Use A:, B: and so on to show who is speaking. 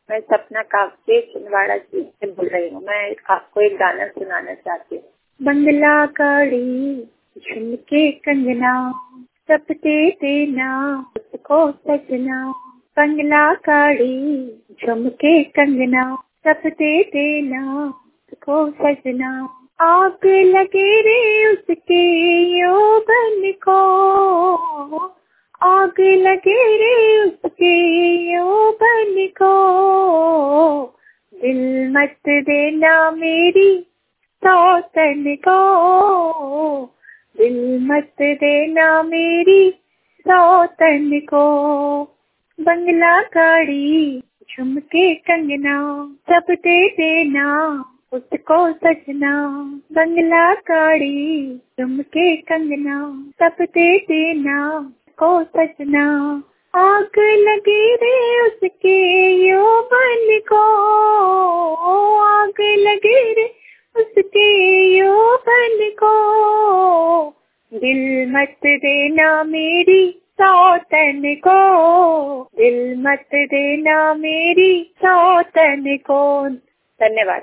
A: मैं सपना काफी छिंदवाड़ा से बोल रही हूँ। मैं आपको एक गाना सुनाना चाहती हूँ। बंगला गाड़ी झुमके कंगना सब दे देना उसको सजना। बंगला गाड़ी झुमके कंगना सब दे देना उसको सजना। आग लगे रे उसके यौवन को, आग लगे रे उसके यौवन को। दिल मत देना मेरी सौतन को, दिल मत देना मेरी सौतन को। बंगला गाड़ी झुमके कंगना सब दे देना उसको सजना। बंगला गाड़ी झुमके कंगना सब दे देना उसको सजना। आग लगे रे उसके यौवन को, आग लगे रे उसके यौवन को। दिल मत देना मेरी सौतन को, दिल मत देना मेरी सौतन को। धन्यवाद।